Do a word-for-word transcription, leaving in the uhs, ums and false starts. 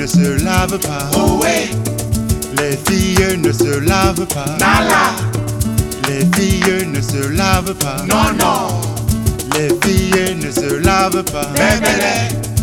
ne se lavent pas. Oh ouais, Les filles ne se lavent pas. nala, Les filles ne se lavent pas. non non, Les filles ne se lavent pas. bébélé.